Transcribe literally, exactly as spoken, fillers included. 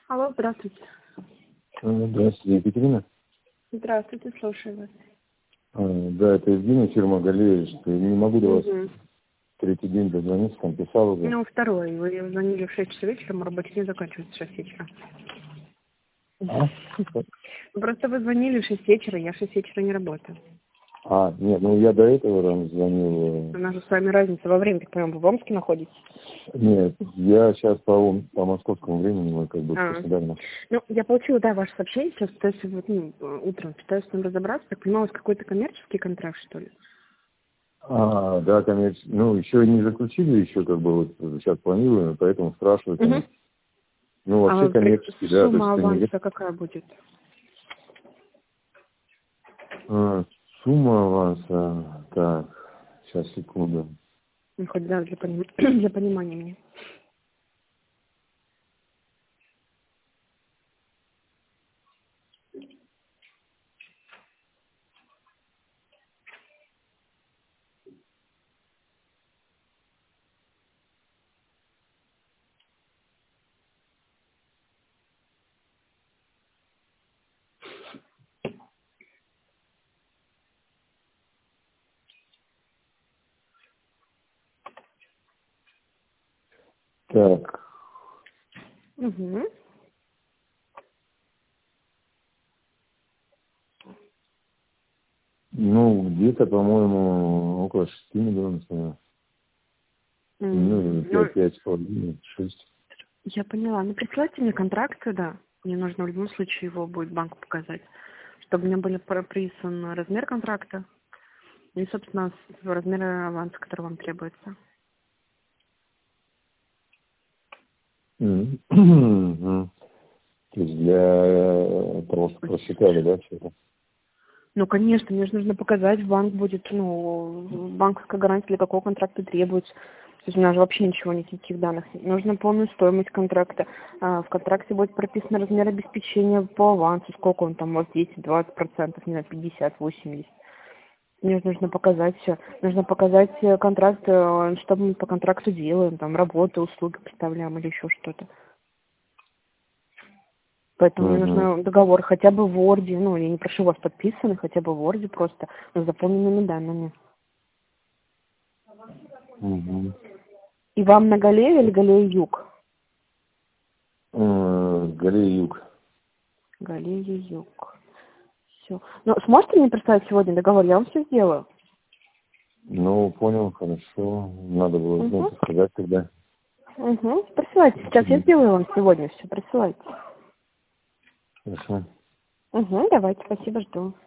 Алло, здравствуйте. Здравствуйте, Екатерина. Здравствуйте, слушаю вас. А, да, это Евгений, фирма Галея. Что не могу до вас Угу. третий день дозвониться, там писал уже. Ну, второй. Вы звонили в шесть часов вечера, мой рабочий день заканчивается в шесть вечера. А? Просто вы звонили в шесть вечера, я в шесть вечера не работаю. А, нет, ну я до этого там звонил. У нас же с вами разница во времени, так понимаю, вы в Омске находитесь? Нет, я сейчас по, ом- по московскому времени, мы как бы в А. Краснодаре. Ну, я получила, да, ваше сообщение, сейчас пытаюсь, вот, ну, утром пытаюсь с ним разобраться. Так понимаю, у вас какой-то коммерческий контракт, что ли? А, да, конечно. Ну, еще не заключили, еще как бы вот сейчас планируем, поэтому спрашиваю. Угу. Конечно. Ну, вообще А при- коммерческий, да, то есть сумма это не... аванса какая будет? А, сумма аванса, так, сейчас, секунду. Ну, хоть, да, для, поним- для понимания мне. Так, Угу. ну, где-то, по-моему, около шести миллионов, наверное. Ну, Ну, пять, пять с половиной, шесть. я поняла. Ну, присылайте мне контракт сюда. Мне нужно в любом случае его будет банку показать, чтобы мне были прописан размер контракта и, собственно, с- размер аванса, который вам требуется. Мгм. Мгм. То есть для э, того, что просчитали, да, все-то? Ну, конечно, мне же нужно показать, в банк будет, ну, банковская гарантия для какого контракта требуется. То есть у нас же вообще ничего, никаких данных. Нужно полную стоимость контракта. А, в контракте будет прописан размер обеспечения по авансу, сколько он там, вот десять-двадцать процентов, не знаю, пятьдесят-восемьдесят. Мне же нужно показать все. Нужно показать э, контракт, э, что мы по контракту делаем, там, работу, услуги представляем или еще что-то. Поэтому мне Угу. нужно договор хотя бы в Word, ну, я не прошу вас подписанный, хотя бы в Word просто, с заполненными данными. Угу. И вам на Галею или Галея Юг? Галея Юг. Галея Юг. Все. Ну, сможете мне представить сегодня договор? Я вам все сделаю. Ну, понял, хорошо. Надо было Угу. узнать и сказать тогда. Угу. Присылайте. Сейчас я сделаю вам сегодня все. Присылайте. Хорошо. Угу. Давайте. Спасибо. Жду.